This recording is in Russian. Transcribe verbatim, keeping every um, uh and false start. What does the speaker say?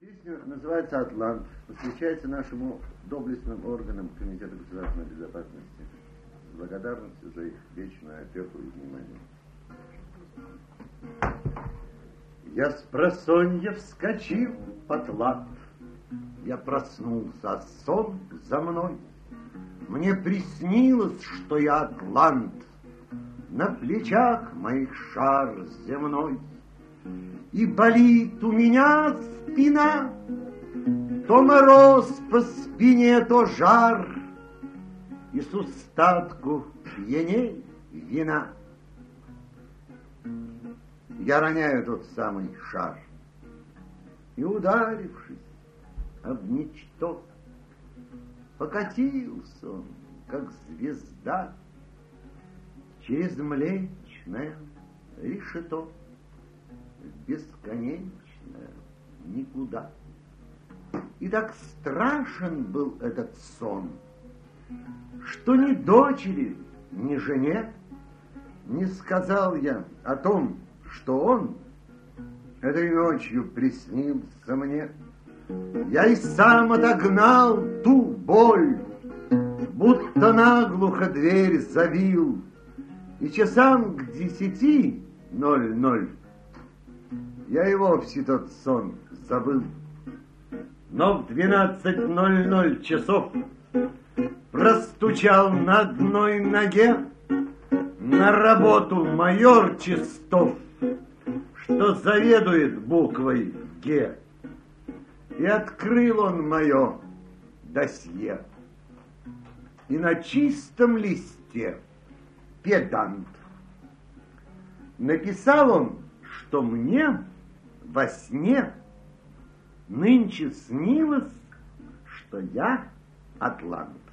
Песня называется «Атлант», посвящается нашему доблестным органам Комитета государственной безопасности с благодарностью за их вечную опеку и внимание. Я с просонья вскочил под лад, я проснулся, а сон за мной. Мне приснилось, что я атлант, на плечах моих шар земной. И болит у меня спина, то мороз по спине, то жар, и с устатку пьяней вина. Я роняю тот самый шар, и, ударившись об ничто, покатился он, как звезда, через млечное решето, бесконечное никуда. И так страшен был этот сон, что ни дочери, ни жене не сказал я о том, что он этой ночью приснился мне. Я и сам отогнал ту боль, будто наглухо дверь завил, и часам к десяти ноль-ноль я и вовсе тот сон забыл. Но в двенадцать ноль-ноль часов простучал на одной ноге на работу майор Чистов, что заведует буквой Г. И открыл он мое досье. И на чистом листе педант написал он, что мне во сне нынче снилось, что я атлант.